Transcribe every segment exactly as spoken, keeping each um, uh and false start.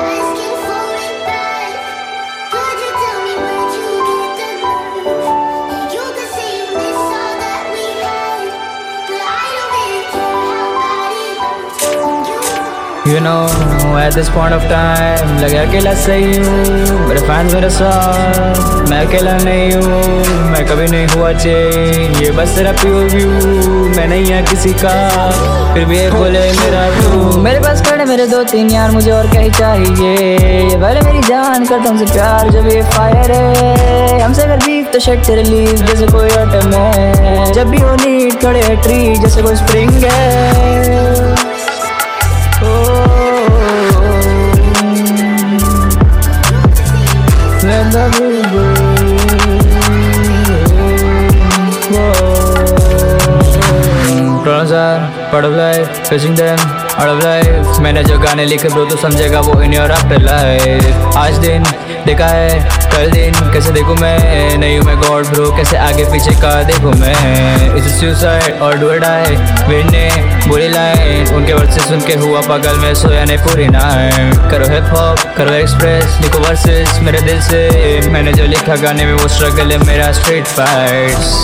asking for it back. Could you tell me where'd you get the nerve? And you could say you miss all that we had, but I don't really care how bad it hurts. You You know, at this point of time लगे अकेला सही हूँ, मेरे fans मेरे साथ, मैं अकेला नहीं हूँ, मैं कभी नहीं हुआ चेंज, ये बस तेरा प्योर व्यू, मैं नहीं है किसी का, फिर भी ये बोले मेरा तू। मेरे पास खड़े मेरे दो तीन यार, मुझे और क्या ही चाहिए, पहले मेरी जान करता हमसे प्यार जब ये फायर है, हमसे अगर बीफ तो शेट तेरे लीव जैसे कोई ऑटम है, जब भी हो नीड खड़े है ट्री जैसे कोई स्प्रिंग है। Let the river part of life, facing them out of life। मैंने जो गाने लिखे ब्रो तो समझेगा वो इन योर आफ्टर लाइफ। आज दिन देखा है कल दिन कैसे देखूं मैं, नहीं हूँ मैं गॉड ब्रो, कैसे आगे पीछे का देखूं मैं। इस सुसाइड और डू और डाई विनने बुरी लाइन, उनके वर्ड से सुन के हुआ पागल मैं, सोया नहीं पूरी नाइट। करो हिप हॉप करो एक्सप्रेस, लिखो वर्सेस मेरे दिल से, मैंने जो लिखा गाने में वो स्ट्रगल है मेरा स्ट्रीट फाइट्स।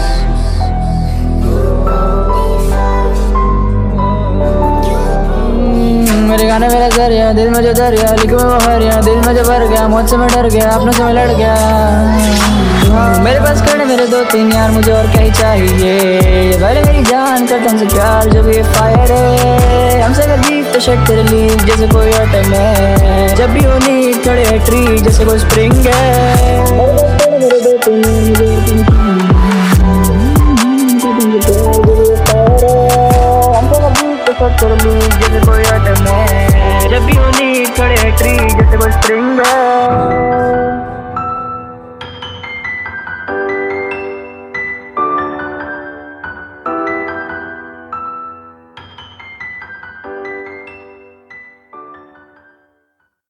मेरे गाने मेरा जरिया, दिल में जो दरिया, लिखो मैं वो हरिया, दिल में जो भर गया, मुझसे मैं डर गया, अपनों से मैं लड़ गया। मेरे पास खड़े मेरे दो तीन यार, मुझे और क्या ही चाहिए, पहले मेरी जान करता हमसे प्यार जब ये फायर है, हमसे अगर बीफ तो शेट तेरे लीव जैसे कोई ऑटम है, जब भी हो नीड खड़े है ट्री जैसे कोई स्प्रिंग है। मेरे दो तीन जैसे कोई ऑटम है, जब भी हो नीड खड़े है ट्री जैसे कोई स्प्रिंग है।